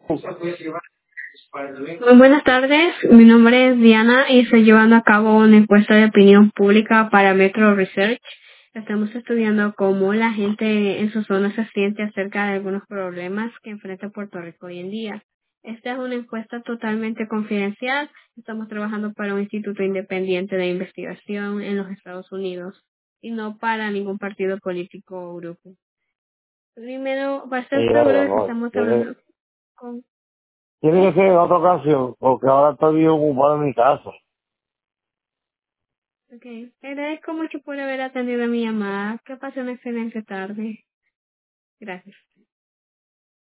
Muy buenas tardes, mi nombre es Diana y estoy llevando a cabo una encuesta de opinión pública para Metro Research. Estamos estudiando cómo la gente en su zona se siente acerca de algunos problemas que enfrenta Puerto Rico hoy en día. Esta es una encuesta totalmente confidencial. Estamos trabajando para un instituto independiente de investigación en los Estados Unidos y no para ningún partido político o grupo. Primero, para estar Mira, mi seguro de que amor, estamos tiene, hablando con... tiene que ser en otra ocasión, porque ahora estoy bien ocupado en mi casa. Okay. Agradezco mucho por haber atendido mi llamada. Que pase una excelente tarde. Gracias.